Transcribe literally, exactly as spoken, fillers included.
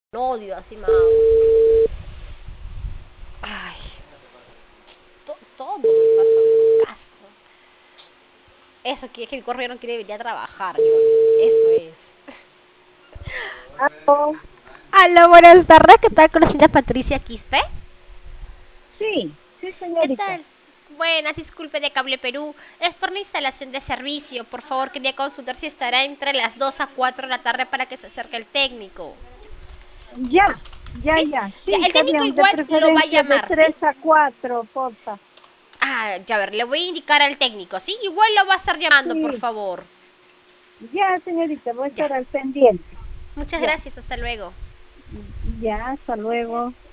Odio así más. Ay, to- todo me pasa en casa. Eso que es que el correo no quiere venir a trabajar, Johnny. Eso es. Aló, Hola, buenas tardes. ¿Qué tal con la señora Patricia Quispe? sí, sí, ¿Qué señorita. tal? Buenas, disculpe de Cable Perú. Es por la instalación de servicio. Por favor, quería consultar si estará entre las dos a cuatro de la tarde para que se acerque el técnico. Ya, ya, ¿Sí? ya, Ya, sí, el está técnico bien. De igual lo va a preferencia de llamar, ¿sí? tres a cuatro, porfa. Ah, ya ver, le voy a indicar al técnico, ¿sí? Igual lo va a estar llamando, por Sí, favor. ya, señorita, voy a Ya. estar al pendiente. Muchas Ya, gracias, hasta luego. ya, hasta luego.